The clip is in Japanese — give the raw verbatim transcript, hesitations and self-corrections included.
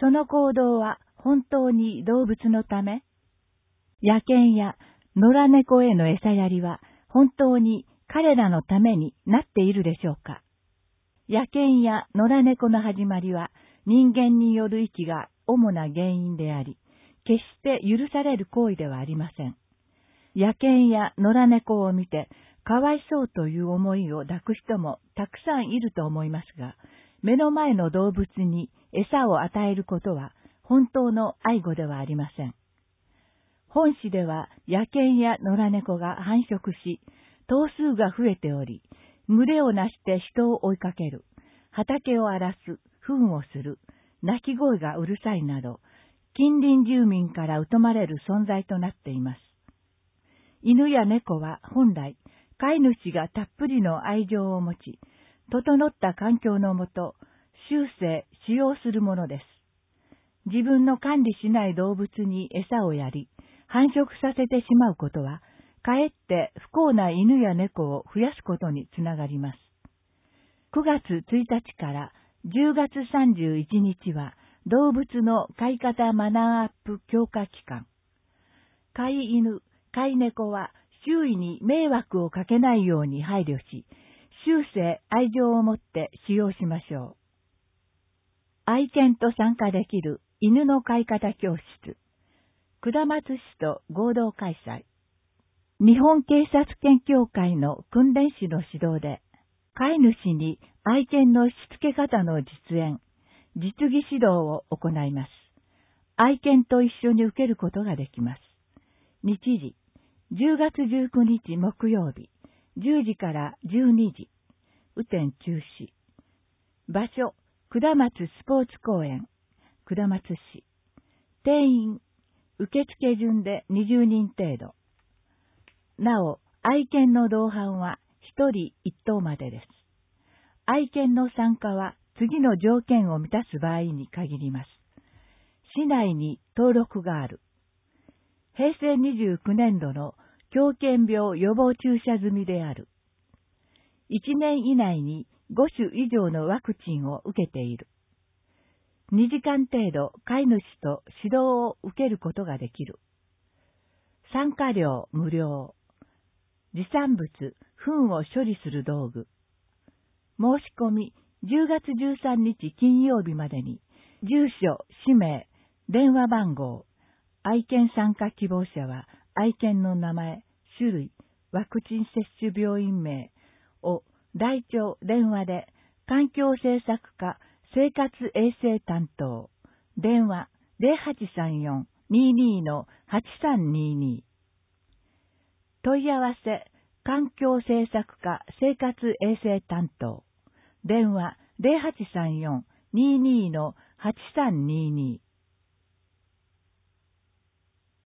その行動は本当に動物のため？野犬や野良猫への餌やりは本当に彼らのためになっているでしょうか？野犬や野良猫の始まりは人間による遺棄が主な原因であり、決して許される行為ではありません。野犬や野良猫を見て、かわいそうという思いを抱く人もたくさんいると思いますが、目の前の動物に餌を与えることは本当の愛護ではありません。本誌では野犬や野良猫が繁殖し、頭数が増えており、群れをなして人を追いかける、畑を荒らす、糞をする、鳴き声がうるさいなど、近隣住民から疎まれる存在となっています。犬や猫は本来、飼い主がたっぷりの愛情を持ち、整った環境のもと、終生使用するものです。自分の管理しない動物に餌をやり、繁殖させてしまうことは、かえって不幸な犬や猫を増やすことにつながります。くがつついたちからじゅうがつさんじゅういちにちは動物の飼い方マナーアップ強化期間。飼い犬、飼い猫は周囲に迷惑をかけないように配慮し、終生愛情を持って使用しましょう。愛犬と参加できる犬の飼い方教室。下松市と合同開催。日本警察犬協会の訓練士の指導で、飼い主に愛犬のしつけ方の実演、実技指導を行います。愛犬と一緒に受けることができます。日時、じゅうがつじゅうくにち木曜日、じゅうじからじゅうにじ、雨天中止。場所、下松スポーツ公園、下松市。定員、受付順でにじゅうにん程度。なお、愛犬の同伴はひとりいっとうまでです。愛犬の参加は次の条件を満たす場合に限ります。市内に登録がある。へいせいにじゅうきゅうねんどの狂犬病予防注射済みである。いちねん以内にごしゅ以上のワクチンを受けている。にじかん程度飼い主と指導を受けることができる。参加料無料。持産物、糞を処理する道具。申し込みじゅうがつじゅうさんにち金曜日までに、住所、氏名、電話番号、愛犬参加希望者は愛犬の名前、種類、ワクチン接種病院名を台帳、電話で環境政策課生活衛生担当、電話 ゼロはちさんよん にーにー のはちさんにーにー。問い合わせ、環境政策課生活衛生担当、電話 ゼロはちさんよん にーにー のはちさんにーにー。